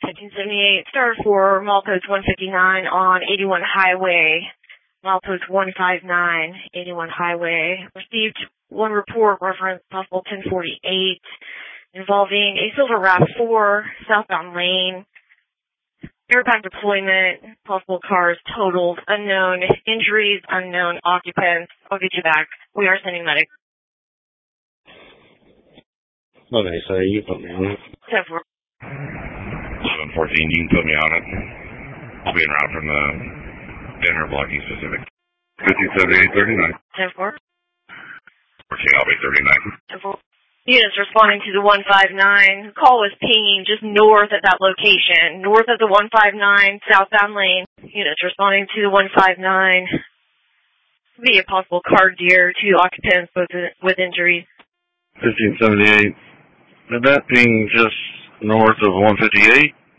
1578, star 4, Malpost 159 on 81 Highway. Malpost 159, 81 Highway. Received one report reference possible 1048 involving a Silver RAV4 southbound lane. Airback deployment, possible cars totaled, unknown injuries, unknown occupants. I'll get you back. We are sending medics. Okay, so you put me on it. 10-4. 714, you can put me on it. I'll be en route from the dinner block East Pacific. 1578-39. 10-4. 14, I'll be 39. 10-4. Units responding to the 159. Call was pinging just north of that location, north of the 159 southbound lane. Units responding to the 159. Be a possible car deer, 2 occupants with injuries. 1578. Did that ping just north of 158?